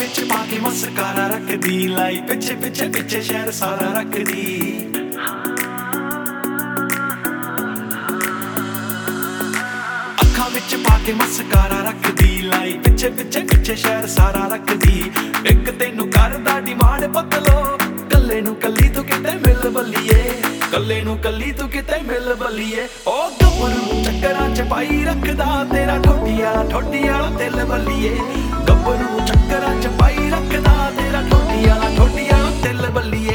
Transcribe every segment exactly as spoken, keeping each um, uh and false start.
विच पाके mascara रखदी, लाई पिछे पिछे पिछे शहर सारा रखदी। अखां विच पाके मस्कारा रखदी, लाई पिछे पिछे पिछे शहर सारा रखदी। इक तैनू करदा डिमांड पतलो, कल्ले नू कल्ली तू किते मिल बल्लीए, कल्ले नू कल्ली तू किते मिल बल्लीए। ओ गब्बरू चक्करां च पाई रखदा, तेरा ठोडी वाला ठोडी वाला दिल बल्लीए। गब्बरू चक्करां च पाई रखदा, तेरा ठोडी वाला ठोडी वाला दिल बल्लीए।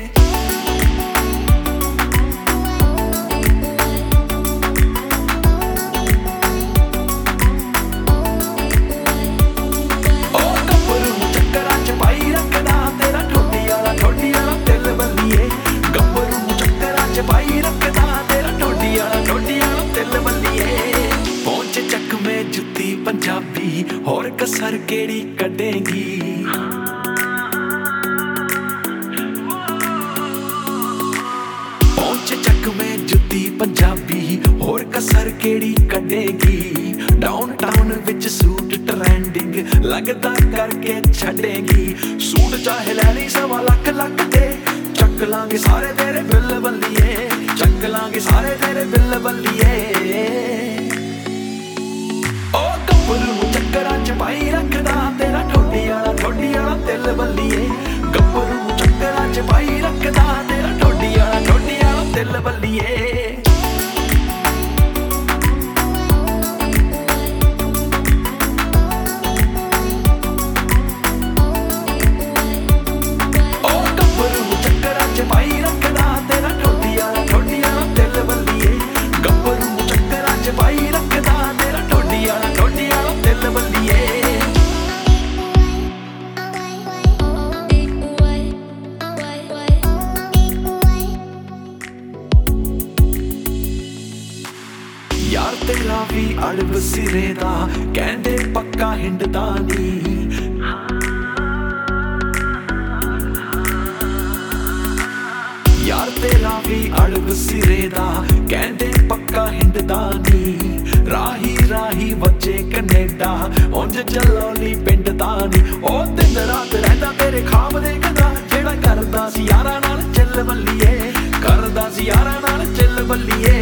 पाई रखदा तेरा ठोडी वाला ठोडी वाला दिल बल्लीए। पहुंच चक में जुत्ती पंजाबी, होर कसर केड़ी कढेगी। पहुंच चक में जुत्ती पंजाबी, होर कसर केड़ी कढेगी। डाउन टाउन विच सूट ट्रेंडिंग, लगदा करके छड़ेगी। सूट चाहे लै ली सवा लख लख दे, चक लांगे सारे तेरे बिल बल्लीए, चक लांगे सारे तेरे बिल बल्लीए। ओ गब्बरू चक्करां च पाई रखदा, तेरा ठोडी वाला ठोडी वाला दिल बल्लीए। गब्बरू चक्करां च पाई रखदा, तेरा ठोडी वाला ठोडी वाला दिल बल्लीए। पाई रखदा तेरा ठोडी वाला ठोडी वाला दिल बल्लीए। गब्बरू चक्करां च पाई रखदा, तेरा ठोडी वाला ठोडी वाला दिल बल्लीए। यार तेरा भी अड़ब सिरे दा, कहंदे पक्का हिंडदा नी। यार तेरा भी अड़ब सिरे दा, कहंदे पक्का हिंडदा नी। राही राही बच्चे कनेडा, उंज जलौली पिंड दा नी। ओ दिन रात रहिंदा तेरे खाब देखदा, जेड़ा करदा सी यारां नाल चिल बल्लीए, करदा सी यारां नाल चिल बल्लीए।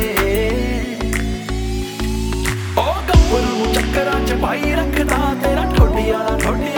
ओ गब्बरू चक्करां च पाई रखदा, तेरा ठोडी वाला ठोडी